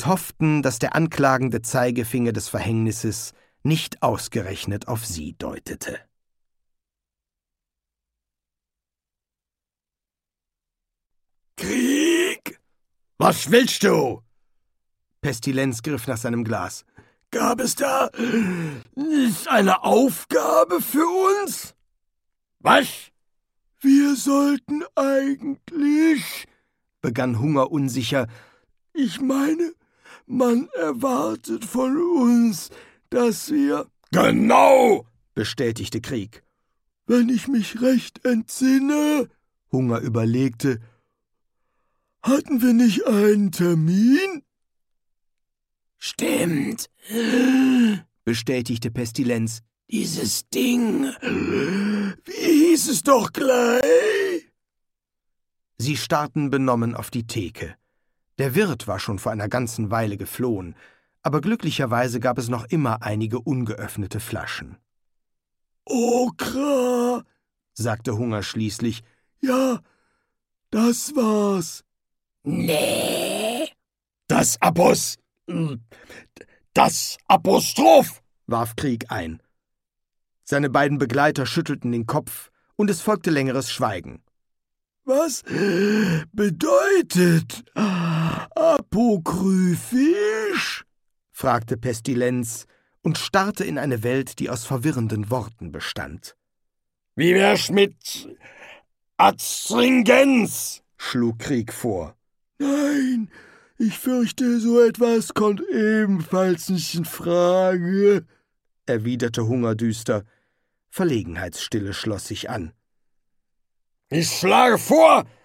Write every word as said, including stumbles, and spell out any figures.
und hofften, dass der anklagende Zeigefinger des Verhängnisses nicht ausgerechnet auf sie deutete. »Krieg? Was willst du?« Pestilenz griff nach seinem Glas. »Gab es da nicht eine Aufgabe für uns?« »Was?« »Wir sollten eigentlich«, begann Hunger unsicher, »ich meine, man erwartet von uns, dass wir...« »Genau«, bestätigte Krieg. »Wenn ich mich recht entsinne«, Hunger überlegte, »hatten wir nicht einen Termin?« »Stimmt«, bestätigte Pestilenz. »Dieses Ding, wie hieß es doch gleich?« Sie starrten benommen auf die Theke. Der Wirt war schon vor einer ganzen Weile geflohen, aber glücklicherweise gab es noch immer einige ungeöffnete Flaschen. »Okra«, sagte Hunger schließlich. »Ja, das war's.« »Nee.« »Das Apos... das Apostroph«, warf Krieg ein. Seine beiden Begleiter schüttelten den Kopf, und es folgte längeres Schweigen. »Was bedeutet apokryphisch?« fragte Pestilenz und starrte in eine Welt, die aus verwirrenden Worten bestand. »Wie wär's mit Adstringenz?« schlug Krieg vor. »Nein, ich fürchte, so etwas kommt ebenfalls nicht in Frage«, erwiderte Hunger düster. Verlegenheitsstille schloss sich an. »Ich schlage vor,